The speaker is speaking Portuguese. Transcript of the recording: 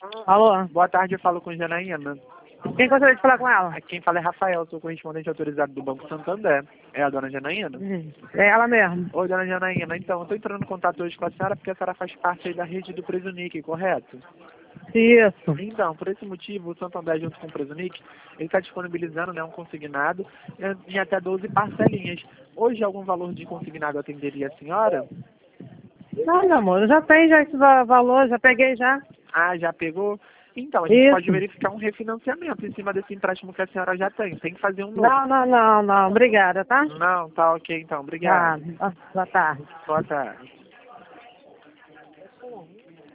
Alô? Boa tarde, eu falo com Janaína. Quem gostaria de falar com ela? Aqui quem fala é Rafael, sou correspondente autorizado do Banco Santander. É a dona Janaína? É ela mesmo. Oi, dona Janaína. Então, eu estou entrando em contato hoje com a senhora porque a senhora faz parte aí da rede do Presunic, correto? Isso. Então, por esse motivo, o Santander, junto com o Presunic, ele está disponibilizando, né, um consignado em até 12 parcelinhas. Hoje, algum valor de consignado atenderia a senhora? Não, meu amor, eu já tenho já esse valor, já peguei já. Ah, já pegou? Então, a gente Isso. pode verificar um refinanciamento em cima desse empréstimo que a senhora já tem. Tem que fazer um novo. Não, obrigada, tá? Não, tá ok então. Tá, Obrigado. boa tarde. Boa tarde.